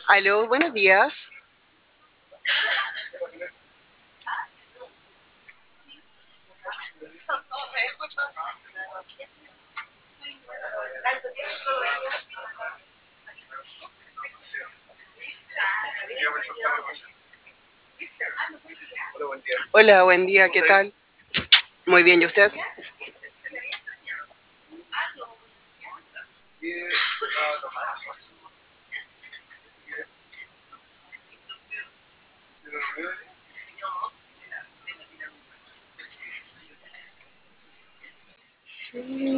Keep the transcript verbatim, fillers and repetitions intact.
Aló, buenos días. Hola, buen día, ¿qué tal? Muy bien, ¿y usted?